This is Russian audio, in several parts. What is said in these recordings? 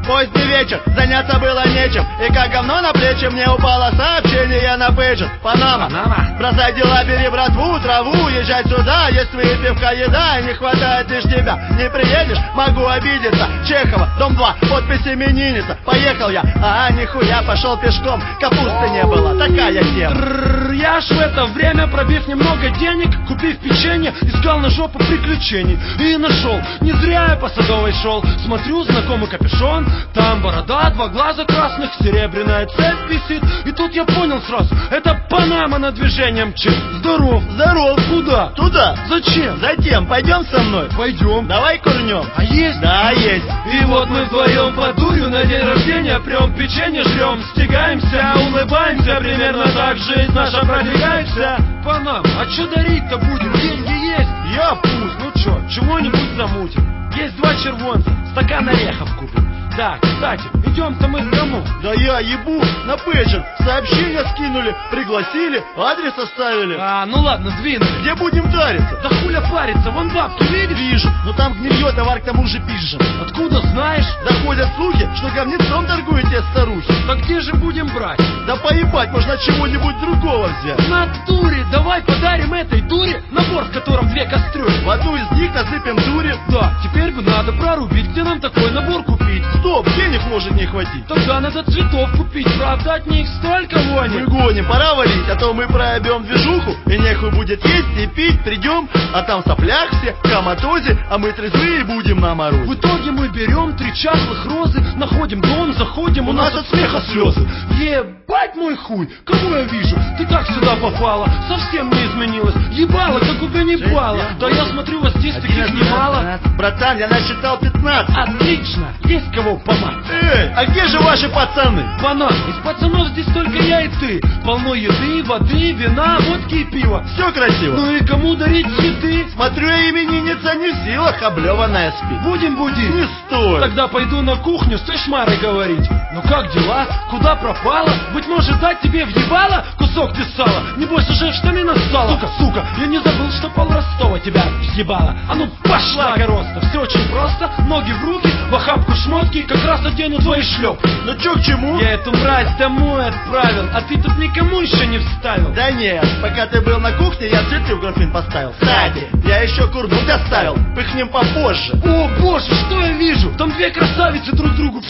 Поздний вечер, заняться было нечем. И как говно на плечи мне упало сообщение на пейджер. Панама, бросай дела, бери братву, траву, езжай сюда, есть выпивка, еда, не хватает лишь тебя. Не приедешь, могу обидеться. Чехова, дом 2, подпись именинница. Поехал я, нихуя, пошел пешком. Капусты не было, такая тема. Я ж в это время, пробив немного денег, купив печенье, искал на жопу приключений. И нашел, не зря я по Садовой шел. Смотрю, знакомый капюшон, там борода, 2 глаза красных, серебряная цепь висит. И тут я понял сразу, это Панама над движением мчит. Здоров. Здоров. Куда? Туда. Зачем? Затем, пойдем со мной. Пойдем. Давай курнем. А есть? Да, есть. И вот мы вдвоем по дурю на день рождения прям печенье жрем, стягаемся, улыбаемся. Примерно так жизнь наша продвигается. Панам, а чё дарить-то будем? Деньги есть? Я пусть, ну чё, чего-нибудь замутим. Есть 2 червонца, стакан орехов купим. Да, кстати, идем-то мы к кому? Да я ебу, на пейджер сообщения скинули, пригласили, адрес оставили. Ну ладно, двинули. Где будем тариться? Да хуля париться, вон бабки видишь? Вижу, но там гнилье, товар к тому же пизжен. Откуда знаешь? Доходят слухи, что говнецом торгуете старухи. Так где же будем брать? Да поебать, можно чего-нибудь другого взять. В натуре, давай подарим этой дуре набор, в котором 2 кастрюли. В одну из них насыпем дури. Да, теперь бы надо прорубить, где нам такой набор купить. Стоп, денег может не хватить. Тогда надо цветов купить, правда от них столько Мы вонит. гоним, пора валить, а то мы проебем движуху. И нехуй будет есть и пить, придем, а там в соплях все, в коматозе, а мы трезвые будем на морозе. В итоге мы берем 3 чахлых розы, находим дом, заходим, у нас от смеха слезы. Ебать мой хуй, кого я вижу? Ты как сюда попала? Совсем не изменилась. Ебала, как у Ганнибала. Да я смотрю, вас здесь таких немало. Братан, я насчитал 15. Отлично, есть кого помать. Эй, а где же ваши пацаны? Банан, из пацанов здесь только я и ты. Полно еды, воды, вина, водки и пива. Все красиво. Ну и кому дарить цветы? Смотрю, именинница не в силах, облеванная спит. Будем будить? Не стоит. Тогда пойду на кухню с той шмарой говорить. Ну как дела? Куда пропала? Быть может, дать тебе въебало кусок ты сала? Небось уже в штаны нассала. Сука, я не забыл, что пол Ростова тебя въебала. А ну пошла, короста. Все очень просто, ноги в руки, в охапку шмотки, как раз одену твои шлепки. Ну чё к чему? Я эту мразь домой отправил, а ты тут никому еще не вставил. Да нет, пока ты был на кухне, я цветы в графин поставил. Кстати, я еще курнуть оставил, пыхнем попозже. О боже, что я вижу? Там 2 красавицы друг другу.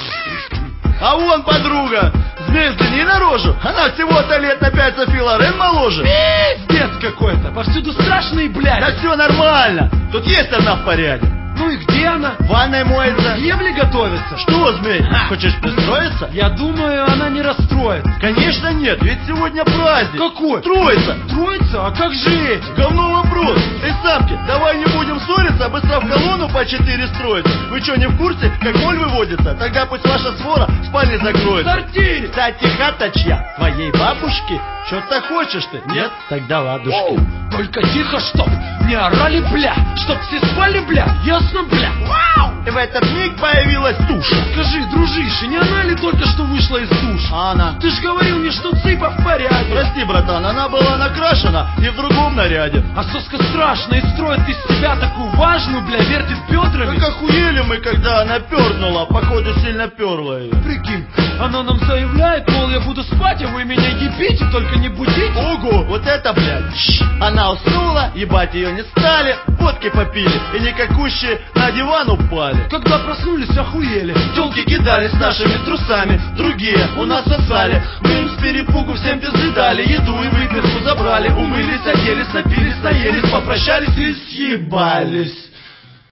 А вон подруга, змей, взгляни на рожу. Она всего-то лет на 5 Софи Лорен моложе. Пиздец какой-то, повсюду страшный, блядь. Да все нормально, тут есть одна в порядке. Ну и где она? В ванной моется. Ебли готовится. Что, змей, хочешь пристроиться? Я думаю, она не расстроится. Конечно нет, ведь сегодня праздник. Какой? Троица. Троица? А как же эти? Говно вопрос. Эй, самки, давай не будем ссориться, а быстро в колонну по 4 строиться. Вы что, не в курсе, как моль выводится? Тогда пусть ваша свора в спальне закроется. Сортире. Кстати, хата чья? Твоей бабушки? Что-то хочешь ты? Нет? Тогда ладушки. Оу, только тихо, чтоб не орали, бля. Чтоб все спали, бля. Ясно, бля. Вау! И в этот миг появилась туша. Скажи, дружище, не она ли только что вышла из душа? Она. Ты ж говорил мне, что цыпа в порядке. Прости, братан, она была накрашена и в другом наряде. А соска страшная и строит из себя такую важную, бля, вертит бедрами. Как охуели мы, когда она пернула. Походу, сильно перла ее. Прикинь, она нам заявляет, мол, я буду спать, а вы меня ебите, только не будите. Ого, вот это, блядь. Она уснула, ебать ее не стали, водки попили и никакущие на диван упали. Когда проснулись, охуели. Тёлки кидались нашими трусами, другие у нас сосали. Мы им с перепугу всем пизды дали, еду и выпивку забрали. Умылись, оделись, напились, наелись, попрощались и съебались.